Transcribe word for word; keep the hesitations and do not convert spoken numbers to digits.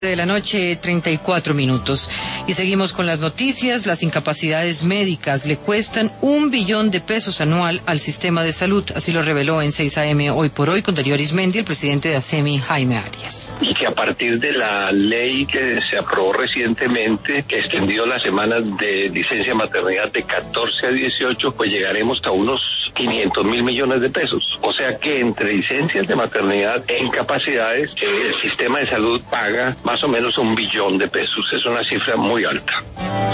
De la noche, treinta y cuatro minutos. Y seguimos con las noticias. Las incapacidades médicas le cuestan un billón de pesos anual al sistema de salud. Así lo reveló en seis A M Hoy por Hoy con Darío Arizmendi, el presidente de ASEMI, Jaime Arias. Y que a partir de la ley que se aprobó recientemente, que extendió las semanas de licencia maternidad de catorce a dieciocho, pues llegaremos a unos quinientos mil millones de pesos. O sea que entre licencias de maternidad e incapacidades, el sistema de salud paga más o menos un billón de pesos. Es una cifra muy alta.